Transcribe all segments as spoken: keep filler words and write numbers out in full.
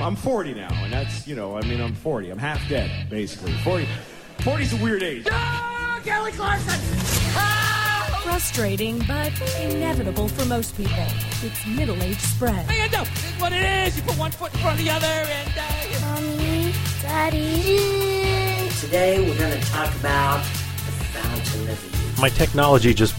I'm forty now, and that's, you know, I mean, I'm forty. I'm half dead, basically. forty, forty's a weird age. No! Kelly Clarkson! Ah! Frustrating, but inevitable for most people. It's middle-age spread. I know. It's what it is. You put one foot in front of the other, and... Uh, Mommy, Daddy. Today we're going to talk about the fountain of youth. My technology just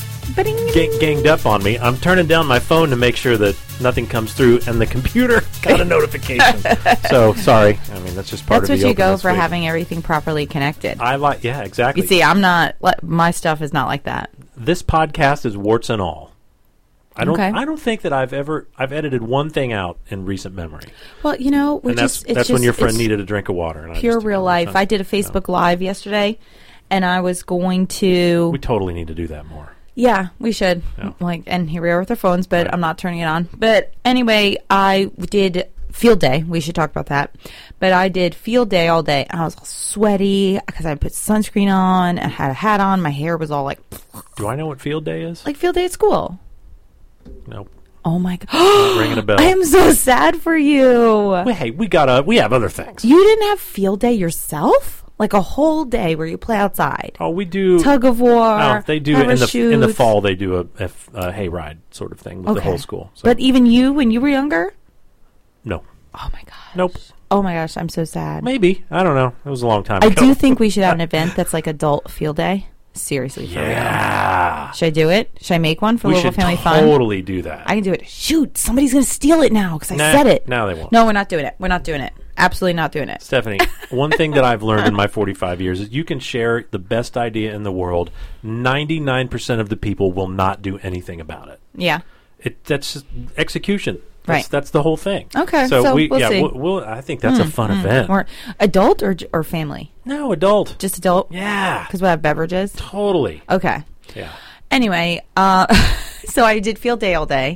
gang- ganged up on me. I'm turning down my phone to make sure that nothing comes through, and the computer got a notification. So, sorry. I mean, that's just part That's of the what you go for week. having everything properly connected. I like, yeah, exactly. You see, I'm not, my stuff is not like that. This podcast is warts and all. I don't. Okay. I don't think that I've ever. I've edited one thing out in recent memory. Well, you know, we and that's just, it's that's just, when your friend it's needed a drink of water. And pure I just, real life. I did a Facebook no. Live yesterday, and I was going to. We totally need to do that more. Yeah, we should. Yeah. Like, and here we are with our phones, but right. I'm not turning it on. But anyway, I did field day. We should talk about that. But I did field day all day. I was all sweaty because I put sunscreen on. I had a hat on. My hair was all like. Do I know what field day is? Like field day at school. Nope. Oh my god! Ringing a bell. I am so sad for you. Well, hey, we got a. We have other things. You didn't have field day yourself, like a whole day where you play outside. Oh, we do tug of war. No, they do in the in the fall. They do a, a, a hayride sort of thing with okay. the whole school. So. But even you, when you were younger. No. Oh my gosh. Nope. Oh my gosh, I'm so sad. Maybe I don't know. It was a long time I ago. I do think we should have an event that's like adult field day. Seriously, for yeah. real. Should I do it? Should I make one for we Louisville Family totally Fun? Totally do that. I can do it. Shoot, somebody's going to steal it now because I nah, said it. No, they won't. No, we're not doing it. We're not doing it. Absolutely not doing it. Stephanie, one thing that I've learned in my forty-five years is you can share the best idea in the world. ninety-nine percent of the people will not do anything about it. Yeah. It That's just execution. That's, right. That's the whole thing. Okay. So, so we, we'll yeah, see. We'll, we'll, I think that's mm, a fun mm, event. Or adult or or family? No, adult. Just adult? Yeah. Because we have beverages? Totally. Okay. Yeah. Anyway, uh, so I did field day all day,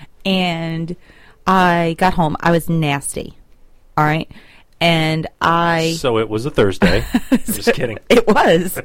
and I got home. I was nasty. All right. And I... So it was a Thursday. I'm just kidding. It was.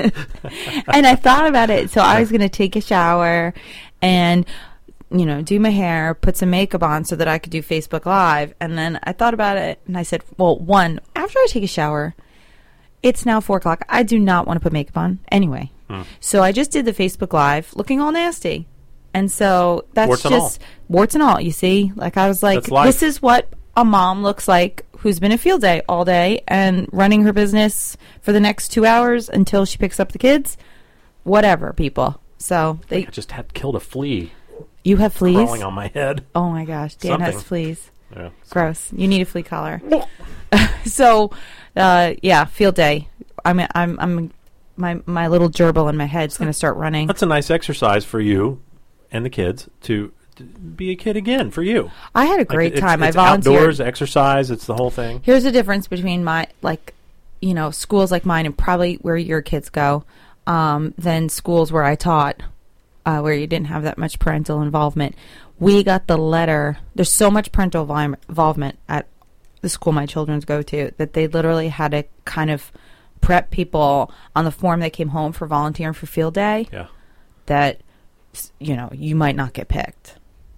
And I thought about it. So I was going to take a shower and... you know, do my hair, put some makeup on so that I could do Facebook Live. And then I thought about it, and I said, well, one, after I take a shower, it's now four o'clock. I do not want to put makeup on anyway. Hmm. So I just did the Facebook Live looking all nasty. And so that's warts just and warts and all, you see? Like, I was like, this is what a mom looks like who's been at field day all day and running her business for the next two hours until she picks up the kids. Whatever, people. So they I just had killed a flea. You have fleas? Crawling on my head. Oh, my gosh. Dan Something. has fleas. Yeah. Gross. You need a flea collar. So, uh, yeah, field day. I'm, I'm, I'm, my, my little gerbil in my head is going to start running. That's a nice exercise for you and the kids to, to be a kid again for you. I had a great like it's, time. It's I volunteered. Outdoors, exercise, it's the whole thing. Here's the difference between my, like, you know, schools like mine and probably where your kids go, um, than schools where I taught. Uh, where you didn't have that much parental involvement. We got the letter. There's so much parental vi- involvement at the school my children go to that they literally had to kind of prep people on the form that came home for volunteering for field day. Yeah. That, you know, you might not get picked.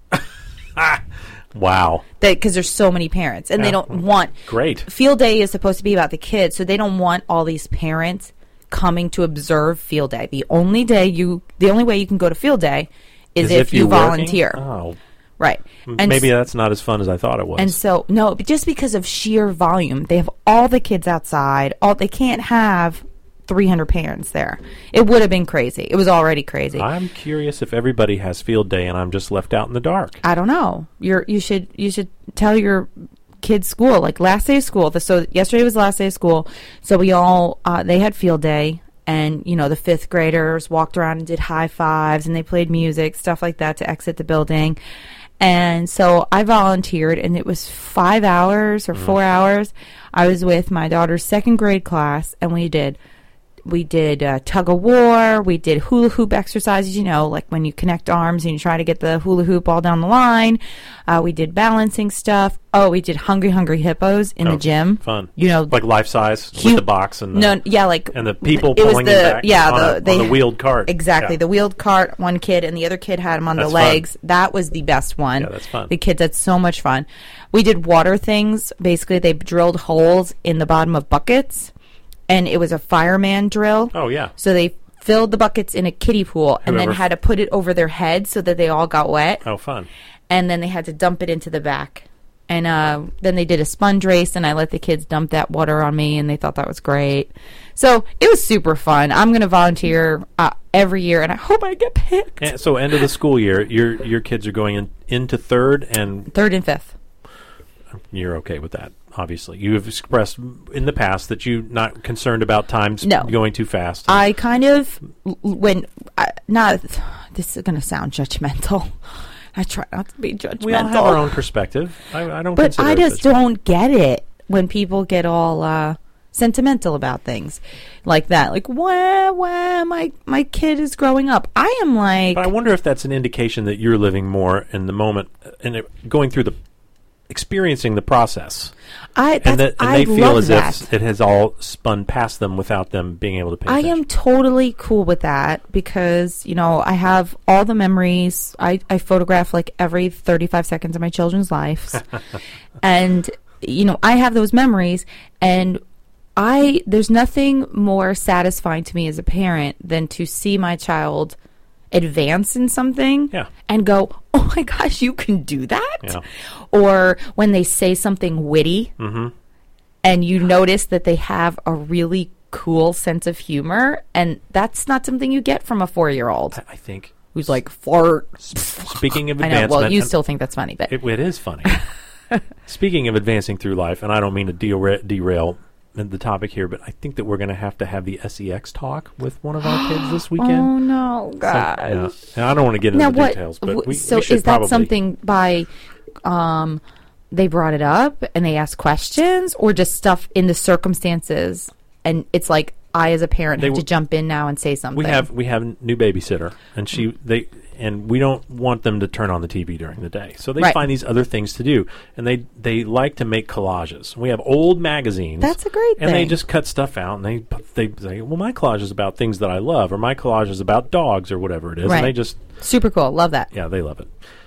Wow. Because there's so many parents. And yeah. they don't want... Great. Field day is supposed to be about the kids, so they don't want all these parents coming to observe field day. The only day you, the only way you can go to field day is, is if, if you volunteer. Oh, right. And maybe that's not as fun as I thought it was. And so no, but just because of sheer volume, they have all the kids outside. All they can't have three hundred parents there. It would have been crazy. It was already crazy. I'm curious if everybody has field day and I'm just left out in the dark. I don't know. You're you should you should tell your kids' school, like last day of school. The, so yesterday was the last day of school. So we all, uh, they had field day, and, you know, the fifth graders walked around and did high fives, and they played music, stuff like that to exit the building. And so I volunteered, and it was five hours or mm. four hours. I was with my daughter's second grade class, and we did we did uh, tug of war. We did hula hoop exercises. You know, like when you connect arms and you try to get the hula hoop all down the line. Uh, we did balancing stuff. Oh, we did hungry, hungry hippos in Oh, the gym. Fun. You know, like life size hu- with the box and the, no, yeah, like and the people it was pulling the, him back yeah, on, the, a, they, on the wheeled cart. Exactly, Yeah. the wheeled cart. One kid and the other kid had him on That's the fun. legs. That was the best one. Yeah, that's fun. The kids had so much fun. We did water things. Basically, they drilled holes in the bottom of buckets, and it was a fireman drill. Oh, yeah. So they filled the buckets in a kiddie pool and then Whoever- had to put it over their heads so that they all got wet. Oh, fun. And then they had to dump it into the back. And uh, then they did a sponge race, and I let the kids dump that water on me, and they thought that was great. So it was super fun. I'm going to volunteer uh, every year, and I hope I get picked. And so end of the school year, your your kids are going in, into third, and Third and fifth. you're okay with that, obviously. You have expressed in the past that you're not concerned about times No. going too fast. I kind of, when, I, not, this is going to sound judgmental. I try not to be judgmental. we all have our own perspective. I, I don't But consider I it just judgmental. don't get it when people get all uh, sentimental about things like that. Like, wah, wah, my, my kid is growing up. I am like... But I wonder if that's an indication that you're living more in the moment and it, going through the experiencing the process, I, and that's, that and I they feel love as that. if it has all spun past them without them being able to pay I attention. am totally cool with that because, you know, I have all the memories. I, I photograph like every thirty-five seconds of my children's lives. And, you know, I have those memories. And I, there's nothing more satisfying to me as a parent than to see my child advance in something Yeah. and go, oh my gosh, you can do that? Yeah. Or when they say something witty Mm-hmm. and you notice that they have a really cool sense of humor, and that's not something you get from a four-year-old I, I think. who's like, fart. Speaking of I know, advancement, well, you and- still think that's funny, but It, it is funny. Speaking of advancing through life, and I don't mean to dera- derail the topic here, but I think that we're going to have to have the S E X talk with one of our kids this weekend. oh no, So, gosh. yeah. And I don't want to get into Now the what? details, but w- we, so we should is that probably, something by um, they brought it up and they asked questions, or just stuff in the circumstances, and it's like I as a parent They have to w- jump in now and say something. We have we have a new babysitter, and she they and we don't want them to turn on the T V during the day, so they Right. find these other things to do, and they they like to make collages. We have old magazines. That's a great and they thing. just cut stuff out, and they put- they say, well, my collage is about things that I love, or my collage is about dogs, or whatever it is, Right. and they just Super cool. Love that. yeah, they love it.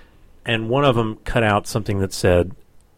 And one of them cut out something that said,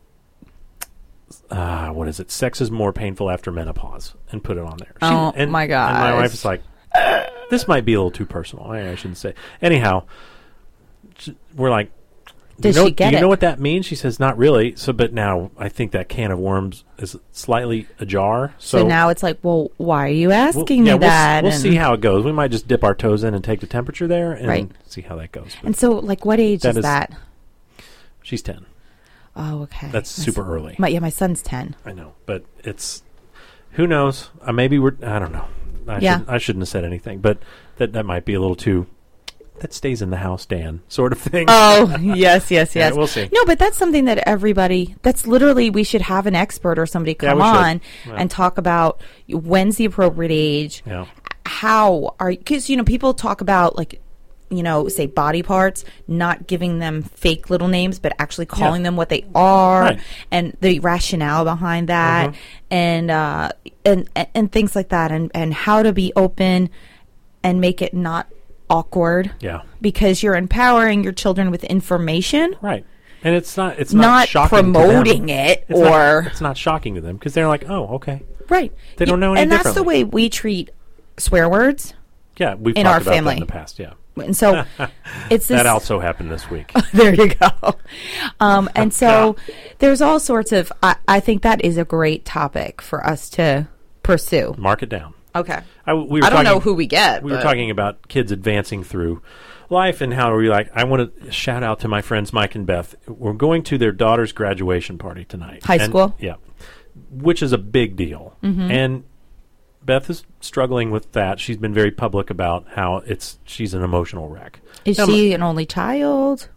uh, what is it? Sex is more painful after menopause, and put it on there. Oh, and, my And my gosh. wife is like, this might be a little too personal. I, I shouldn't say. Anyhow, sh- we're like, Does you know, she get do you it? know what that means? She says, not really. So, but now I think that can of worms is slightly ajar. So, So, now it's like, well, why are you we'll, asking yeah, me we'll, s- that? we'll And- see how it goes. We might just dip our toes in and take the temperature there and Right. see how that goes. But And so, like, what age That is is- that? she's ten. Oh, okay. That's My super son- early. My, yeah, my son's ten. I know, but it's who knows? Uh, maybe we're. I don't know. I, Yeah. shouldn't, I shouldn't have said anything, but that that might be a little too. That stays in the house, Dan, sort of thing. Oh, yes, yes, Yeah, yes. we'll see. No, but that's something that everybody, that's literally, we should have an expert or somebody Yeah, come we should. on Yeah. and talk about when's the appropriate age. Yeah. How are, because, you know, people talk about, like, you know, say body parts, not giving them fake little names, but actually calling Yeah. them what they are, Right. and the rationale behind that, Mhm. and, uh, and, and and things like that, and, and how to be open and make it not awkward. Yeah. Because you're empowering your children with information, Right. And it's not. It's not, not shocking promoting to them. it, It's or not, it's not shocking to them because they're like, oh, okay. right. They don't know any and that's the differently. way we treat swear words, Yeah, we've In talked our about family. that in the past. Yeah. and so it's this. That also happened this week. There you go. Um, and so there's all sorts of. I, I think that is a great topic for us to pursue. Mark it down. Okay. I, we were I don't know talking- who we get. We were but- talking about kids advancing through life and how we like. I want to shout out to my friends Mike and Beth. We're going to their daughter's graduation party tonight. High And- school? yeah, which is a big deal. Mm-hmm. And Beth is struggling with that. She's been very public about how it's she's an emotional wreck. Is Now, she an only child? No,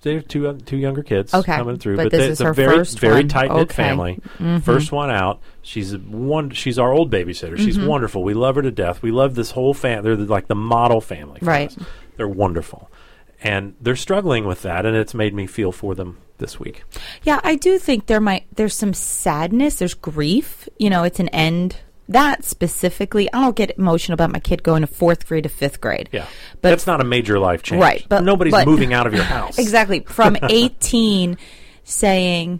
they have two uh, two younger kids Okay. coming through, But but, this they- is it's a her very first very one. tight knit Okay. family. Mhm. First one out. She's a one. She's our old babysitter. She's Mhm. wonderful. We love her to death. We love this whole family. They're the, like the model family, for Right. us. They're wonderful, and they're struggling with that, and it's made me feel for them this week. Yeah, I do think there might there's some sadness, there's grief. You know, it's an end. That specifically, I don't get emotional about my kid going to fourth grade to fifth grade. Yeah, but that's not a major life change, right? But nobody's but- moving out of your house. Exactly. From eighteen, saying,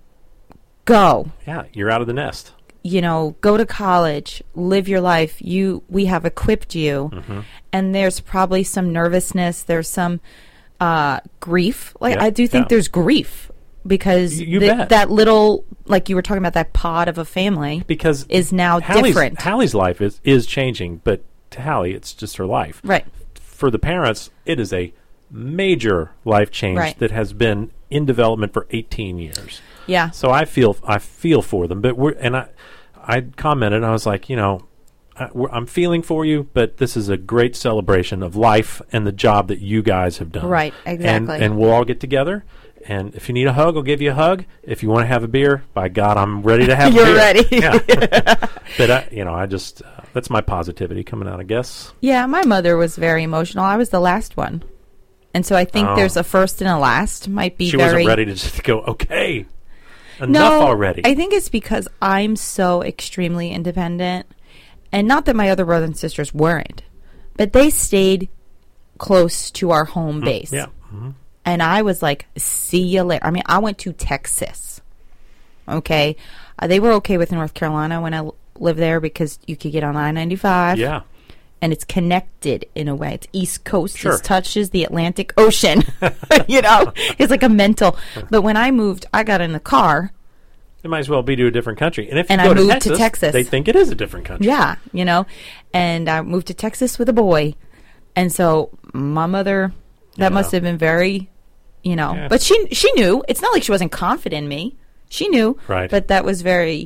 "Go." Yeah, you're out of the nest. You know, go to college, live your life. You, we have equipped you, Mhm. and there's probably some nervousness. There's some uh, grief. Like Yeah, I do think yeah. there's grief because Y- you th- bet. that little, like you were talking about, that pod of a family Because is now Hallie's, different. Hallie's life is, is changing, but to Hallie, it's just her life. Right. For the parents, it is a major life change Right. that has been in development for eighteen years. Yeah. So I feel I feel for them, but we're and I I commented. I was like, you know, I, we're, I'm feeling for you, but this is a great celebration of life and the job that you guys have done. Right, exactly. And, and we'll all get together. And if you need a hug, I'll give you a hug. If you want to have a beer, by God, I'm ready to have a You're beer. ready. Yeah. But, I, you know, I just, uh, that's my positivity coming out, I guess. Yeah, my mother was very emotional. I was the last one. And so I think Oh. there's a first and a last might be She very... wasn't ready to just go, okay, enough no, already. I think it's because I'm so extremely independent. And not that my other brothers and sisters weren't. But they stayed close to our home base. Yeah. Mhm. And I was like, see you later. I mean, I went to Texas. Okay. Uh, they were okay with North Carolina when I l- lived there because you could get on I ninety-five. Yeah. And it's connected in a way. It's East Coast. Sure. It touches the Atlantic Ocean. You know, it's like a mental. But when I moved, I got in the car. It might as well be to a different country. And if And you I go moved to to Texas, Texas. they think it is a different country. Yeah, you know, and I moved to Texas with a boy. And so my mother, that Yeah. must have been very, you know, Yeah. but she she knew. It's not like she wasn't confident in me. She knew. Right. But that was very,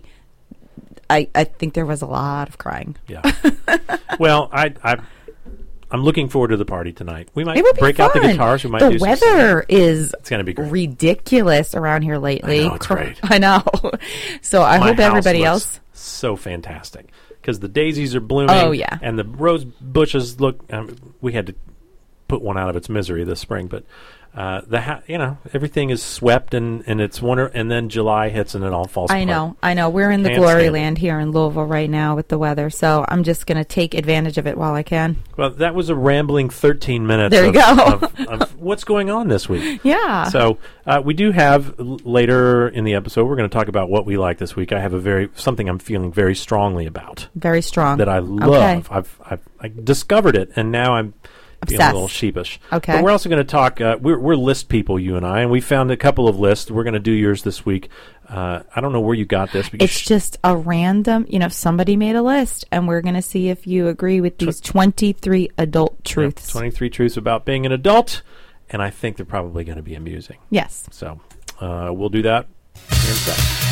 I, I think there was a lot of crying. Yeah. Well, I, I, I'm looking forward to the party tonight. We might It would be break fun. out the guitars. We might the do some weather is It's going to be great. ridiculous around here lately. I know, it's great. I know. So I My hope house everybody looks else. so fantastic because the daisies are blooming. Oh, yeah. And the rose bushes look. Um, we had to put one out of its misery this spring, but uh, the ha- you know everything is swept and and it's winter, and then July hits and it all falls. I apart. know, I know. We're in the Can't glory stand it. land here in Louisville right now with the weather, so I'm just going to take advantage of it while I can. Well, that was a rambling thirteen minutes. There you of, go. of, of what's going on this week. Yeah. So uh, we do have l- later in the episode. We're going to talk about what we like this week. I have a very something I'm feeling very strongly about Very strong. that I love. Okay. I've, I've I discovered it, and now I'm feeling Obsessed. a little sheepish. Okay. But we're also going to talk. Uh, we're we're list people, you and I, and we found a couple of lists. We're going to do yours this week. Uh, I don't know where you got this. Because It's just a random, you know, somebody made a list, and we're going to see if you agree with these twenty-three adult truths. twenty-three truths about being an adult, and I think they're probably going to be amusing. Yes. So uh, we'll do that here in a second.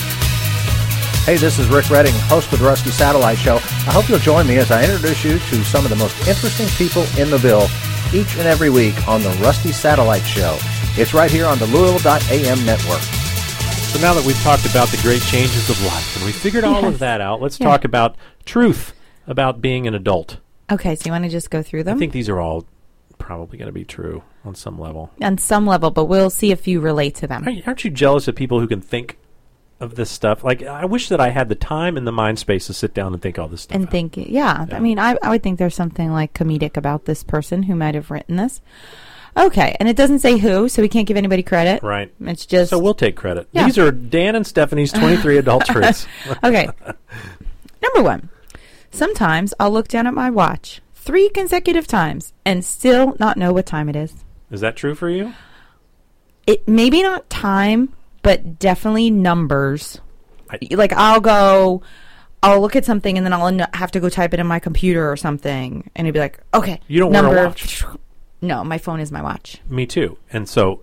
Hey, this is Rick Redding, host of the Rusty Satellite Show. I hope you'll join me as I introduce you to some of the most interesting people in the Ville each and every week on the Rusty Satellite Show. It's right here on the Louisville dot A M network. So now that we've talked about the great changes of life and we figured all Yes. of that out, let's Yeah. talk about truth about being an adult. Okay, so you want to just go through them? I think these are all probably going to be true on some level. On some level, but we'll see if you relate to them. Aren't aren't you jealous of people who can think of this stuff? Like, I wish that I had the time and the mind space to sit down and think all this stuff And out. think, yeah, Yeah. I mean, I, I would think there's something like comedic about this person who might have written this. Okay, and it doesn't say who, so we can't give anybody credit. Right. It's just So we'll take credit. Yeah. These are Dan and Stephanie's twenty-three adult truths. Okay. Number one. Sometimes I'll look down at my watch three consecutive times and still not know what time it is. Is that true for you? It maybe not time, but definitely numbers. I- Like I'll go, I'll look at something and then I'll n- have to go type it in my computer or something, and it'd be like, okay, You don't wear a number. watch. No, my phone is my watch. Me too. And so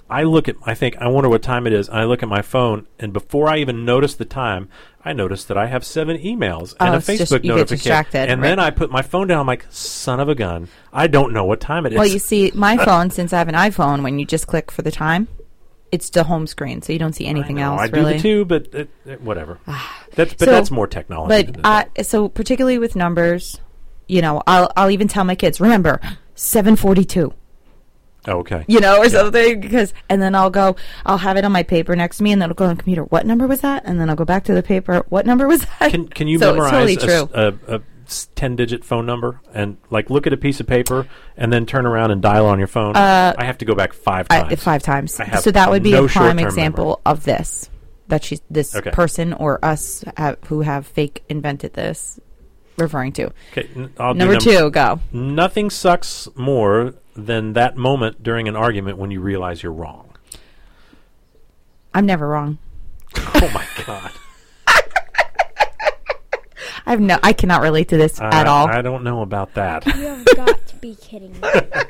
I look at, I think, I wonder what time it is. I look at my phone, and before I even notice the time, I notice that I have seven emails Oh, and a it's just- Facebook you get notification. distracted, And right. then I put my phone down. I'm like, son of a gun. I don't know what time it is. Well, you see, my phone, since I have an iPhone, when you just click for the time, it's the home screen, so you don't see anything I know, else. I really. do the two, but it, it, whatever. That's but So- that's more technology. But than uh, so particularly with numbers, you know, I'll I'll even tell my kids, remember, seven forty-two. oh, okay. You know, or something, because, and then I'll go, I'll have it on my paper next to me, and then I'll go on the computer. What number was that? And then I'll go back to the paper. What number was that? Can can you so memorize it's totally a, true. a, a ten-digit phone number and like look at a piece of paper and then turn around and dial on your phone? Uh, I have to go back five I, times. five times. I have So that would be no a prime short-term example memory. of this. That she's this Okay. person or us have, who have fake invented this referring to. Okay, n- I'll do Number num- two, go. Nothing sucks more than that moment during an argument when you realize you're wrong. I'm never wrong. Oh my god. I've no. I cannot relate to this at I- all. I don't know about that. You have got to be kidding me.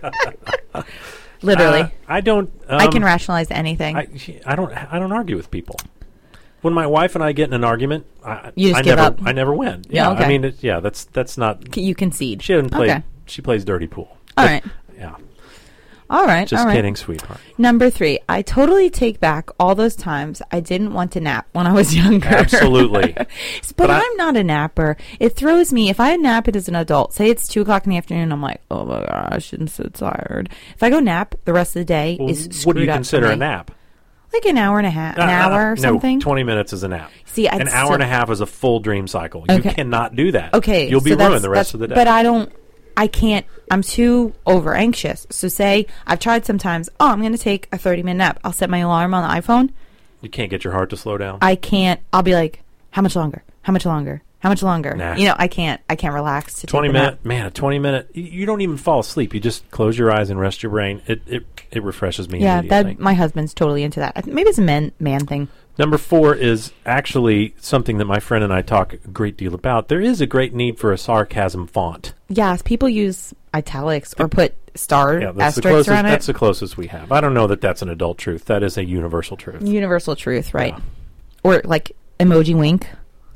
Literally, Uh, I don't. Um, I can rationalize anything. I, I don't. I don't argue with people. When my wife and I get in an argument, I, You just I give never. up? I never win. Yeah, Yeah, okay. I mean, it, yeah, that's that's not. C- you concede. She doesn't play. Okay. She plays dirty pool. All But, right. Yeah. All right. Just all right. kidding, sweetheart. Number three, I totally take back all those times I didn't want to nap when I was younger. Absolutely. but But I- I'm not a napper. It throws me. If I nap it as an adult, say it's two o'clock in the afternoon, I'm like, oh my gosh, I'm so tired. If I go nap, the rest of the day Well, is screwed what do you up for consider me. a nap? Like an hour and a half, an Uh, uh, hour or no, something. twenty minutes is a nap. See, I'd an hour still- and a half is a full dream cycle. Okay. You cannot do that. Okay, You'll be so that's- ruined the rest that's- of the day. But I don't. I can't. I'm too over anxious. So say I've tried sometimes. Oh, I'm going to take a thirty minute nap. I'll set my alarm on the iPhone. you can't get your heart to slow down. I can't. I'll be like, how much longer? How much longer? How much longer? Nah. You know, I can't. I can't relax to twenty take a nap. minute, man, a twenty minute. You, you don't even fall asleep. You just close your eyes and rest your brain. It it it refreshes me. Yeah, immediately. that my husband's totally into that. I th- Maybe it's a man man thing. Number four is actually something that my friend and I talk a great deal about. There is a great need for a sarcasm font. Yes, people use italics or put star Yeah, that's the asterisks closest. around That's it. the closest we have. I don't know that that's an adult truth. That is a universal truth. Universal truth, right? Yeah. Or like emoji wink.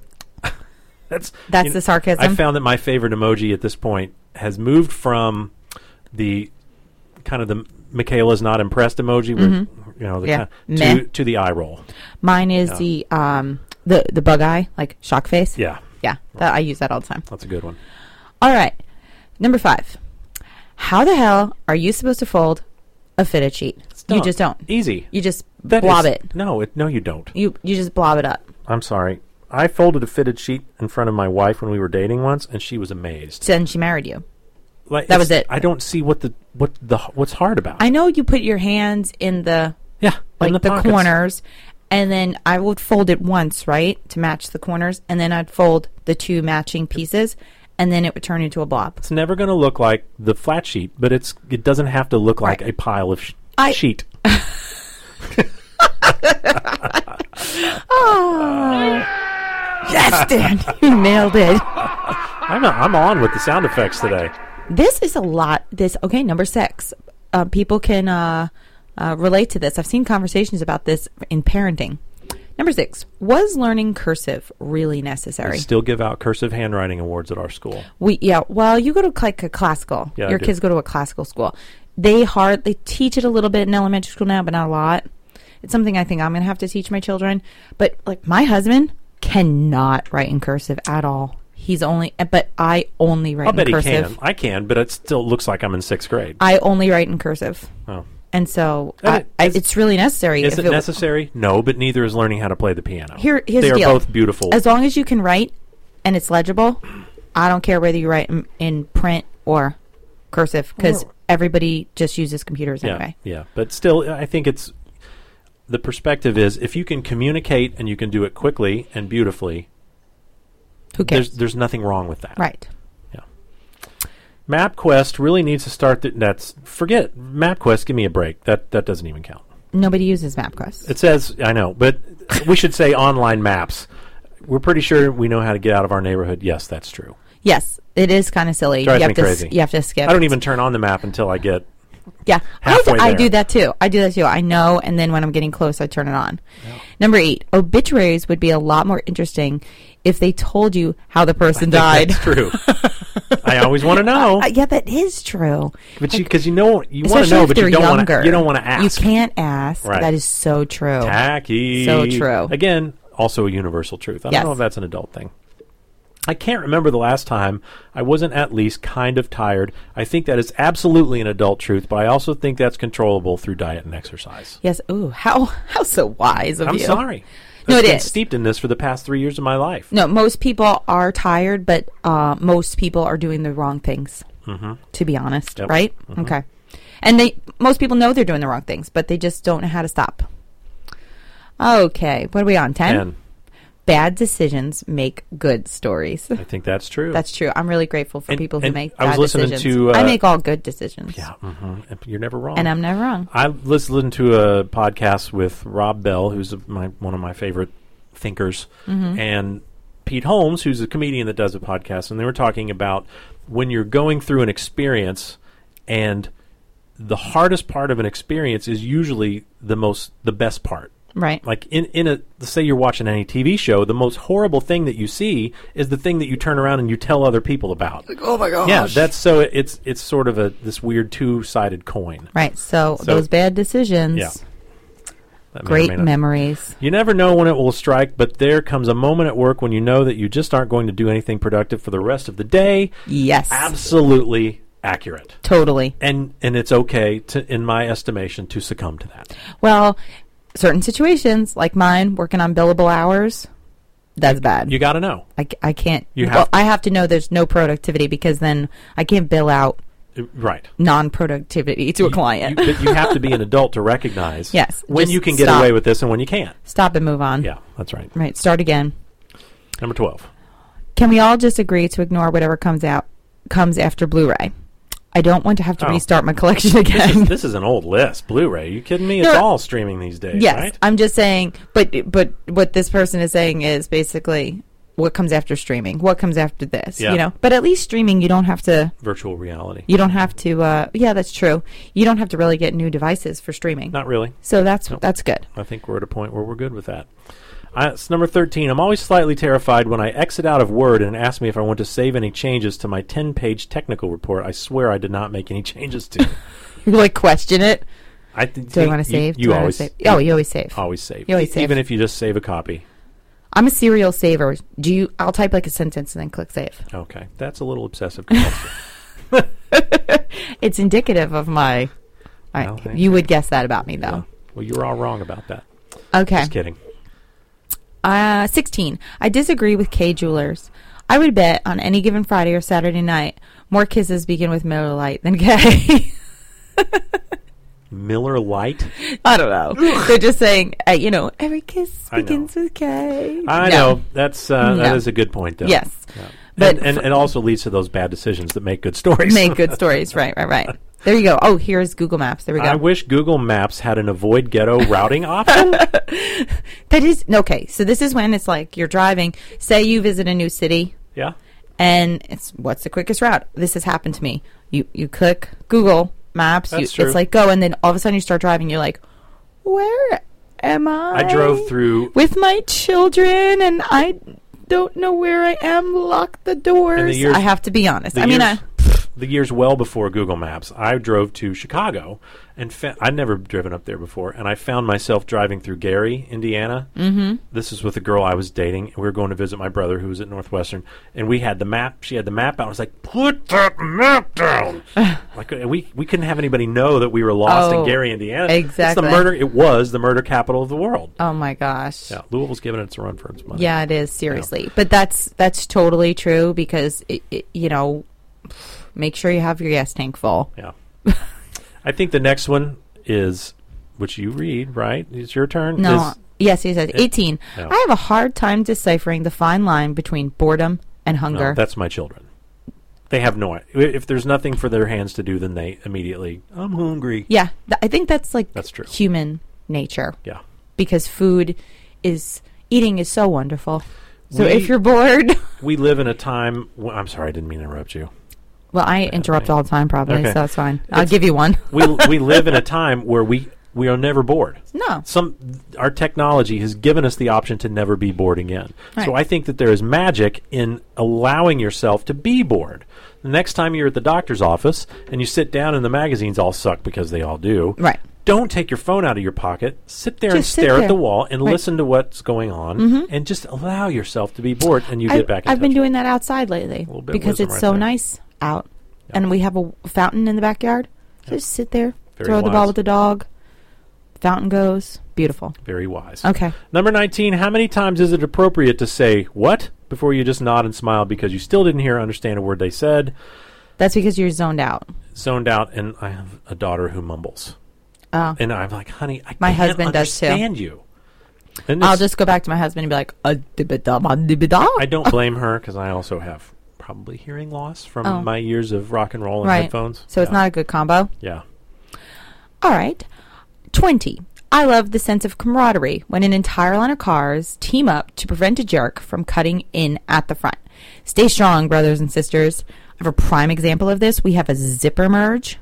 That's That's you the know, sarcasm. I found that my favorite emoji at this point has moved from the kind of the Michaela's not impressed emoji, where, you know, the Mm-hmm. Yeah. kind, Meh. to to the eye roll. Mine is Yeah. the um the the bug eye, like shock face. Yeah, Yeah, that, I use that all the time. that's a good one. All right, number five. How the hell are you supposed to fold a fitted sheet? You Don't. just don't. Easy. You just That blob is- it. No, it, no, you don't. You you just blob it up. I'm sorry. I folded a fitted sheet in front of my wife when we were dating once, and she was amazed. Then she married you. Like, That it's- was it. I don't see what the what the what's hard about. it. I know you put your hands in the yeah, like in the, the, pockets. corners, and then I would fold it once, right, to match the corners, and then I'd fold the two matching pieces, and then it would turn into a blob. It's never going to look like the flat sheet, but it's it doesn't have to look like Right. a pile of sh- I- sheet. Yes, Dan, you nailed it. I'm I'm on with the sound effects today. This is a lot. This okay. Number six. Uh, people can uh, uh, relate to this. I've seen conversations about this in parenting. Number six. Was learning cursive really We necessary? still give out cursive handwriting awards at our school. We yeah. Well, you go to like a classical. Yeah, I Your do. kids go to a classical school. They hard. They teach it a little bit in elementary school now, but not a lot. It's something I think I'm going to have to teach my children. But like my husband cannot write in cursive at all. He's only, but I only write I'll in bet he cursive. can. I can, but it still looks like I'm in sixth grade. I only write in cursive. Oh. And so And I, it- I, is- it's really necessary. Is if it necessary? No, but neither is learning how to play the piano. Here, here's they the are deal. both beautiful. As long as you can write and it's legible, I don't care whether you write in, in print or cursive because Well- everybody just uses computers yeah, anyway. yeah. But still, I think it's the perspective is if you can communicate and you can do it quickly and beautifully, Who cares? there's there's nothing wrong with that. Right. MapQuest really needs to start. Th- that's forget MapQuest. Give me a break. That that doesn't even count. Nobody uses MapQuest. It says I know, but we should say online maps. We're pretty sure we know how to get out of our neighborhood. Yes, that's true. Yes, it is kind of silly. Drives you me have to crazy. S- you have to skip. I don't even turn on the map until I get Yeah, I, Halfway d- I there. do that too. I do that too. I know, and then when I'm getting close, I turn it on. Number eight, obituaries would be a lot more interesting if they told you how the person died. That's true. I always want to know. Uh, yeah, that is true. But you, because you know, you want to Especially know, if but you they're don't want younger. to. You don't want to ask. You can't ask. Right. That is so true. Tacky. So true. Again, also a universal truth. I Yes. don't know if that's an adult thing. I can't remember the last time I wasn't at least kind of tired. I think that is absolutely an adult truth, but I also think that's controllable through diet and exercise. Yes. Ooh, how how so wise of I'm you. sorry. No, I've it been is. steeped in this for the past three years of my life. No, most people are tired, but uh, most people are doing the wrong things. Mm-hmm. To be honest, Yep. right? Mhm. Okay. And they most people know they're doing the wrong things, but they just don't know how to stop. Okay, what are we on? Ten. And Bad decisions make good stories. I think that's true. That's true. I'm really grateful for And- people who and make I was bad listening decisions. to, uh, I make all good decisions. yeah, hmm you're never wrong. And I'm never wrong. I listened to a podcast with Rob Bell, who's a, my one of my favorite thinkers, Mm-hmm. and Pete Holmes, who's a comedian that does a podcast, and they were talking about when you're going through an experience, and the hardest part of an experience is usually the most the best part. Right. Like in, in a let's say you're watching any T V show, the most horrible thing that you see is the thing that you turn around and you tell other people about. Like, oh my gosh. yeah, that's so it, it's it's sort of a this weird two-sided coin. Right. So, So- those bad decisions, Yeah. That may or great may not- memories. You never know when it will strike, but there comes a moment at work when you know that you just aren't going to do anything productive for the rest of the day. Yes. Absolutely accurate. Totally. And and it's okay to, in my estimation, to succumb to that. Well, certain situations, like mine, working on billable hours, that's bad. You got to know. I, c- I can't. You well, have to. I have to know there's no productivity because then I can't bill out Uh, Right. non-productivity to a You- client. You, but you have to be an adult to recognize Yes, when just you can get stop. away with this and when you can't. Stop and move on. Yeah, that's right. Right. Start again. Number twelve. Can we all just agree to ignore whatever comes out comes after Blu-ray? I don't want to have to Oh. restart my collection This again. is, this is an old list. Blu-ray. You kidding me? It's No. all streaming these days, yes, right? I'm just saying. But but what this person is saying is basically what comes after streaming. What comes after this? Yeah. You know. But at least streaming, you don't have to. Virtual reality. You don't have to. Uh, yeah, that's true. You don't have to really get new devices for streaming. Not really. So that's Nope. that's good. I think we're at a point where we're good with that. I, it's number thirteen. I'm always slightly terrified when I exit out of Word and ask me if I want to save any changes to my ten-page technical report. I swear I did not make any changes to. You like question it. I th- Do I think want to you- save? You, Do I wanna always save? Oh, you always save. always save. You always E- save. Even if you just save a copy. I'm a serial saver. Do you? I'll type like a sentence and then click save. Okay, that's a little obsessive compulsive. It's indicative of my. I, Well, thank you you. would guess that about me, though. Well, you're all wrong about that. Okay. Just kidding. Uh, sixteen. I disagree with K Jewelers. I would bet on any given Friday or Saturday night, more kisses begin with Miller Lite than K. Miller Lite? I don't know. They're just saying, uh, you know, every kiss I know. begins with K. I No. know. That's uh, that No. is a good point, though. Yes. Yeah. But and, and for- it also leads to those bad decisions that make good stories. Make good stories. Right, right, right. There you go. Oh, here's Google Maps. There we go. I wish Google Maps had an avoid ghetto routing option. That is okay. So this is when it's like you're driving. Say you visit a new city, Yeah. and it's what's the quickest route? This has happened to me. You you click Google Maps. You, That's true. It's like go, and then all of a sudden you start driving. You're like, where am I? I drove through with my children, and I don't know where I am. Lock the doors. years- I have to be honest. the I mean, years, I, the years well before Google Maps. I drove to Chicago, and fa- I'd never driven up there before, and I found myself driving through Gary, Indiana. Mm-hmm. This is with a girl I was dating. And we were going to visit my brother, who was at Northwestern, and we had the map. She had the map out. I was like, "Put that map down!" Like uh, we we couldn't have anybody know that we were lost Oh, in Gary, Indiana. It's exactly. the murder. It was the murder capital of the world. oh my gosh. Yeah, Louisville's giving it a run for its money. Yeah, it is seriously, but that's that's totally true because it, it, you know, make sure you have your gas tank full. Yeah. I think the next one is, which you read, right? It's your turn. No, Is- yes, he says eighteen. No. I have a hard time deciphering the fine line between boredom and no, hunger. that's my children. They have no idea. If there's nothing for their hands to do, then they immediately, I'm hungry. yeah, th- I think that's like That's true. human nature Yeah. because food is eating is so wonderful. So We- if you're bored, We live in a time. Well, I'm sorry, I didn't mean to interrupt you. Well, I interrupt thing. all the time, probably, Okay. so that's fine. I'll It's- give you one. we we live in a time where we we are never bored. No. Some our technology has given us the option to never be bored again. Right. So I think that there is magic in allowing yourself to be bored. The next time you're at the doctor's office and you sit down and the magazines all suck because they all do. Right. Don't take your phone out of your pocket. Sit there and Just sit stare there. at the wall and Right. listen to what's going on, Mhm. and just allow yourself to be bored. And you I, get back. In I've touch been with doing that outside lately little bit of because wisdom it's right so there. nice out, and we have a fountain in the backyard. So just sit there, Very throw the wise. ball with the dog. Fountain goes. Beautiful. Very wise. Okay. Number nineteen, how many times is it appropriate to say what before you just nod and smile because you still didn't hear or understand a word they said? That's because you're zoned out. Zoned out, and I have a daughter who mumbles. Oh. And I'm like, honey, I My can't husband does too. understand you. And I'll this- just go back to my husband and be like, uh, dibba-da, ba, dibba-da. I don't blame her because I also have probably hearing loss from Oh. my years of rock and roll and Right. headphones. So it's Yeah. not a good combo. Yeah. All right. twenty. I love the sense of camaraderie when an entire line of cars team up to prevent a jerk from cutting in at the front. Stay strong, brothers and sisters. I have a prime example of this. We have a zipper merge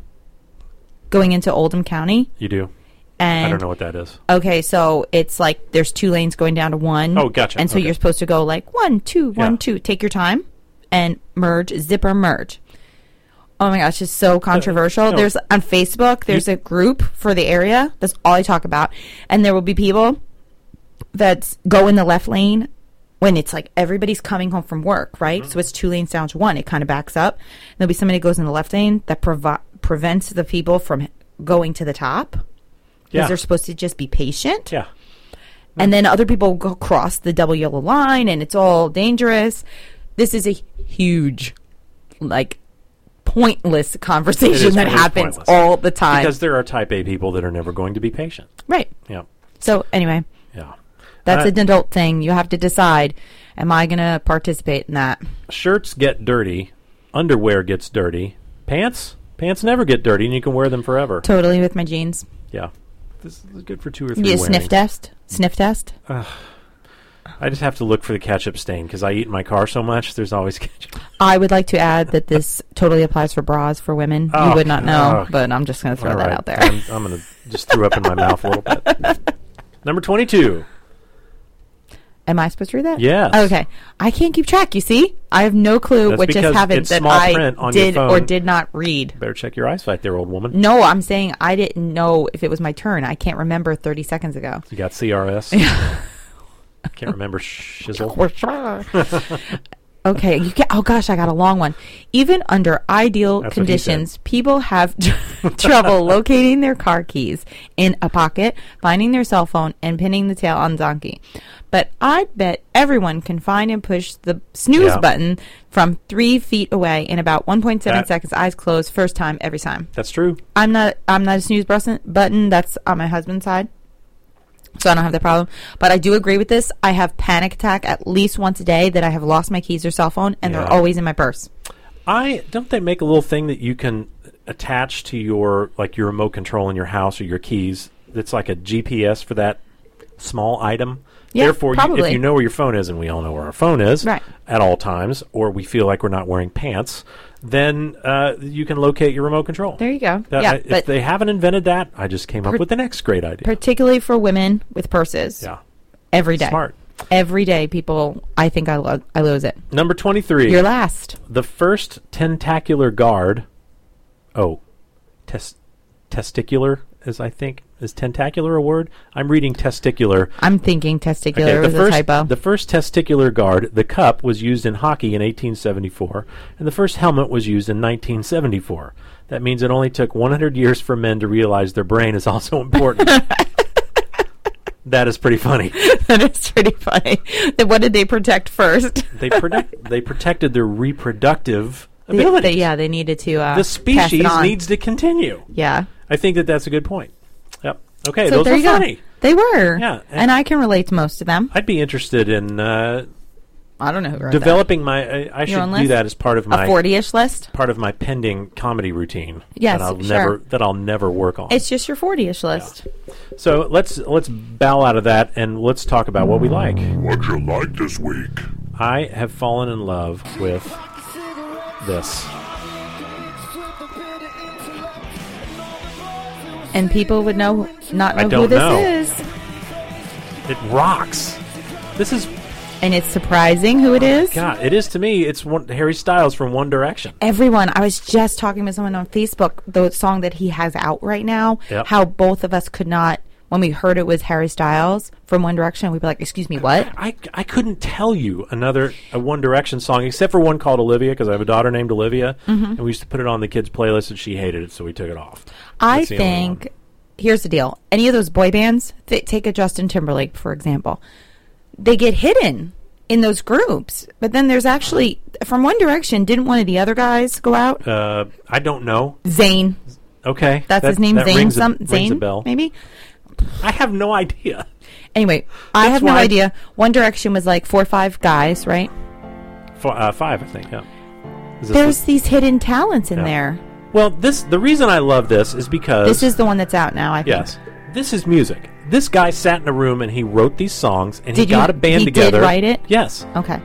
going into Oldham County. You do? And I don't know what that is. Okay, so it's like there's two lanes going down to one. Oh, gotcha. And so Okay. you're supposed to go like one, two, one, Yeah. two. Take your time and merge, zipper merge. Oh my gosh, it's so controversial. no. There's on Facebook, there's a group for the area. That's all I talk about. And there will be people that go in the left lane when it's like everybody's coming home from work, right? Mm-hmm. So it's two lanes down to one. It kind of backs up. There'll be somebody who goes in the left lane that provi- prevents the people from going to the top. Because Yeah. they're supposed to just be patient. Yeah. And then other people go across the double yellow line and it's all dangerous. This is a huge, like, pointless It conversation is- that it is happens pointless. all the time. Because there are type A people that are never going to be patient. Right. Yeah. So, anyway, Yeah. that's Uh, an adult thing. You have to decide, am I going to participate in that? Shirts get dirty. Underwear gets dirty. Pants? Pants never get dirty, and you can wear them forever. Totally with my jeans. Yeah. This is good for two or three You wearings. sniff test? Sniff test? I just have to look for the ketchup stain because I eat in my car so much. There's always ketchup. I would like to add that this totally applies for bras for women. Oh, you would not know, oh. but I'm just going to throw All that right. out there. I'm, I'm going to just throw up in my mouth a little bit. Number twenty-two. Am I supposed to read that? Yes. Okay. I can't keep track, you see? I have no clue That's what just because happened it's that small I print on your did phone. or did not read. Better check your eyesight there, old woman. No, I'm saying I didn't know if it was my turn. I can't remember thirty seconds ago. You got C R S? Can't remember shizzle. Okay, you get. Oh gosh, I got a long one. Even under ideal That's what he conditions, people have trouble locating their car keys in a pocket, finding their cell phone, and pinning the tail on the donkey. But I bet everyone can find and push the snooze Yeah. button from three feet away in about one point seven That- seconds. Eyes closed, first time, every time. That's true. I'm not. I'm not a snooze button. Button. That's on my husband's side, so I don't have the problem. But I do agree with this. I have panic attack at least once a day that I have lost my keys or cell phone, and Yeah. they're always in my purse. I don't they make a little thing that you can attach to your like your remote control in your house or your keys that's like a G P S for that small item. Yeah, Therefore, you, probably. if you know where your phone is, and we all know where our phone is Right. at all times, or we feel like we're not wearing pants, then uh, you can locate your remote control. There you go. That- yeah, I- if but they haven't invented that, I just came up Per- with the next great idea. particularly for women with purses, yeah, every day, smart. every day, people. I think I lo- I lose it. Number twenty-three. You're last. The first tentacular guard. Oh, tes- testicular is I think is tentacular a word? I'm reading testicular. I'm thinking testicular Okay, was the first a typo. the first testicular guard, the cup, was used in hockey in eighteen seventy-four, and the first helmet was used in nineteen seventy-four. That means it only took one hundred years for men to realize their brain is also important. That is pretty funny. That is pretty funny. Then what did they protect first? They protect they protected their reproductive They- abilities. they- yeah, they needed to. Uh, the pass it species on. needs to continue. Yeah. I think that that's a good point. Yep. Okay, So those there are you go. funny. They were. Yeah, And, and- I can relate to most of them. I'd be interested in uh, I don't know who wrote developing my. I, I Your should own do list? that as part of that. my A forty-ish list. part of my pending comedy routine. Yes, that I'll sure. never that I'll never work on. It's just your forty-ish list. So let's let's bow out of that and let's talk about what we like. What you like this week? I have fallen in love with this. And people would know not know I who don't this know. is. It rocks. This is And it's surprising who it is. God. It is to me. It's one, Harry Styles from One Direction. Everyone, I was just talking with someone on Facebook, the song that he has out right now, Yep. how both of us could not, when we heard it was Harry Styles from One Direction, we'd be like, excuse me, what? I, I couldn't tell you another a One Direction song except for one called Olivia because I have a daughter named Olivia, Mm-hmm. and we used to put it on the kids' playlist, and she hated it, so we took it off. I That's the only think, one. here's the deal. Any of those boy bands, th- take a Justin Timberlake, for example, they get hidden in those groups. But then there's actually, from One Direction, didn't one of the other guys go out? Uh, I don't know. Zayn. Okay, That's that- his name, that Zayn. rings a- Some, rings Zayn, a bell. maybe? I have no idea. Anyway, I That's have no why- idea. One Direction was like four or five guys, right? F- uh, five, I think. Yeah. Is this There's the- these hidden talents in Yeah. there. well, this the reason I love this is because This is the one that's out now, I think. yes, this is music. This guy sat in a room and he wrote these songs and Did he got you- a band he together. did write it? Yes. Okay.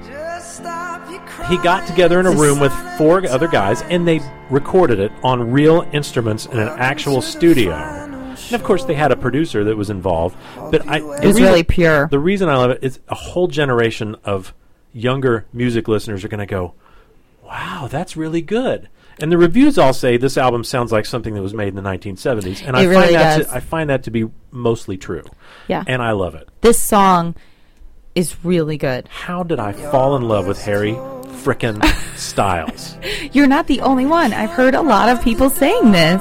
He got together in a This- room with four other guys, and they recorded it on real instruments in an actual studio. And of course, they had a producer that was involved. But I, It was really pure. The reason I love it is a whole generation of younger music listeners are going to go, "Wow, that's really good." And the reviews all say this album sounds like something that was made in the nineteen seventies, and I It find really that does. to, I find that to be mostly true. Yeah. And I love it. This song is really good. How did I fall in love with Harry frickin' Styles? You're not the only one. I've heard a lot of people saying this.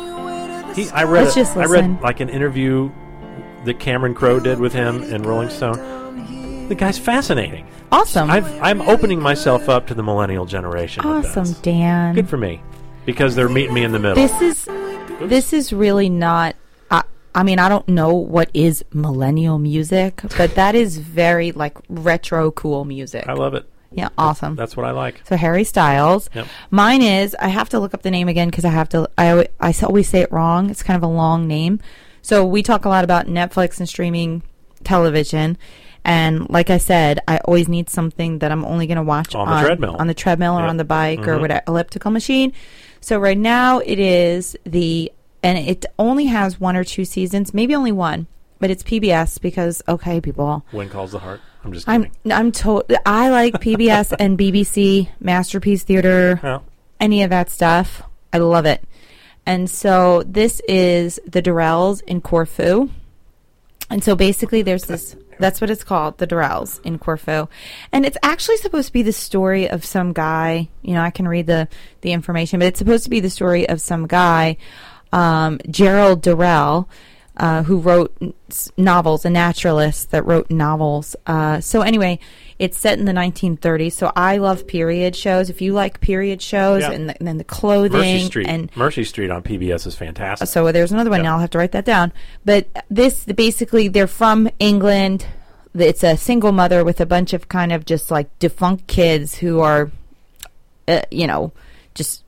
He, I read. Let's a- just I listen. read like an interview that Cameron Crowe did with him in Rolling Stone. The guy's fascinating. Awesome. I've, I'm opening myself up to the millennial generation. with awesome, this. Dan. Good for me, because they're meeting me in the middle. This is this is really not. I, I mean, I don't know what is millennial music, but that is very like retro cool music. I love it. Yeah, awesome. That's what I like. So Harry Styles. Yep. Mine is, I have to look up the name again because I have to, I, alwa- I s- always say it wrong. It's kind of a long name. So we talk a lot about Netflix and streaming television. And like I said, I always need something that I'm only going to watch On the treadmill. on the treadmill or Yep. on the bike or Mhm. whatever, elliptical machine. So right now it is the, and it only has one or two seasons, maybe only one, but it's P B S because, okay, people. When Calls the Heart. I'm just I'm kidding. I'm told I like P B S and B B C, Masterpiece Theater, Yeah. any of that stuff. I love it. And so this is the Durrells in Corfu. And so basically there's this, that's what it's called, the Durrells in Corfu. And it's actually supposed to be the story of some guy, you know, I can read the, the information, but it's supposed to be the story of some guy, um, Gerald Durrell, uh, who wrote n- s- novels, a naturalist that wrote novels. Uh, so anyway, it's set in the nineteen thirties. So I love period shows. If you like period shows Yeah. and, the, and then the clothing Mercy Street. and Mercy Street on P B S is fantastic. so there's another one. Yeah. Now I'll have to write that down. But this, basically, they're from England. It's a single mother with a bunch of kind of just like defunct kids who are, uh, you know, just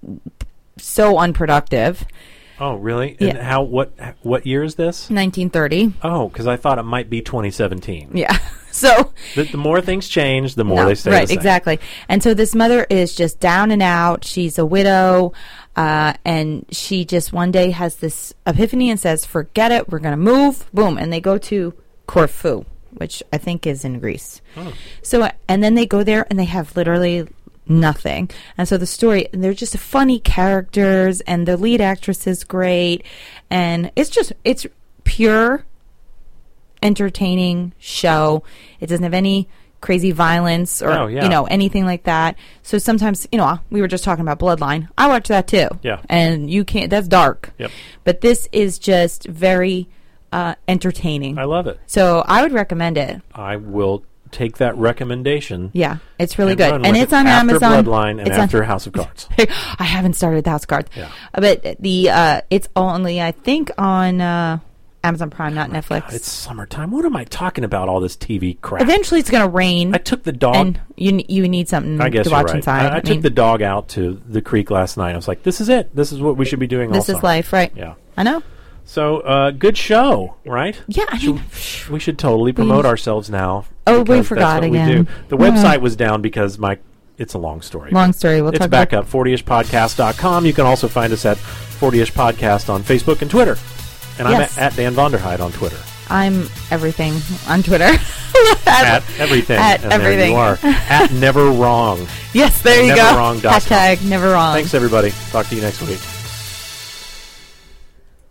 so unproductive. Oh, really? And Yeah. how? What? What year is this? nineteen thirty. Oh, because I thought it might be twenty seventeen. Yeah. So The, the more things change, the more No, they stay right, the same. exactly. And so this mother is just down and out. She's a widow, uh, and she just one day has this epiphany and says, "Forget it, we're going to move." Boom, and they go to Corfu, which I think is in Greece. Oh. So, and then they go there and they have literally nothing. And so the story, and they're just funny characters, and the lead actress is great, and it's just it's pure entertaining show. It doesn't have any crazy violence or Oh, yeah. you know anything like that. So sometimes, you know, we were just talking about Bloodline. I watch that too. Yeah. And you can't, that's dark. Yep. But this is just very uh, entertaining. I love it. So I would recommend it. I will take that recommendation. Yeah, it's really and good. run And with it's it on after Amazon. Bloodline and It's after on, House of Cards. I haven't started the House of Cards. Yeah. But the uh, it's only, I think, on uh, Amazon Prime, not Netflix. God, it's summertime. What am I talking about? All this T V crap. Eventually it's going to rain. I took the dog. and you you need something I guess to you're watch right. inside. I, I, took mean, the dog out to the creek last night. I was like, "This is it. This is what we should be doing." all this is summer." life, right? Yeah. I know. So, uh, good show, right? Yeah, I Should- mean, we should totally promote ourselves now. Oh, we because forgot that's what again. We do. The Yeah. website was down because my. It's a long story. long story. We'll It's talk back about up, forty ish podcast dot com. You can also find us at forty ish podcast on Facebook and Twitter. And Yes. I'm at, at Dan Vonderhyde on Twitter. I'm everything on Twitter. At everything. At and everything. There you are. At Never Wrong. Yes, there you Never go. wrong dot com. Hashtag never wrong. Thanks, everybody. Talk to you next week.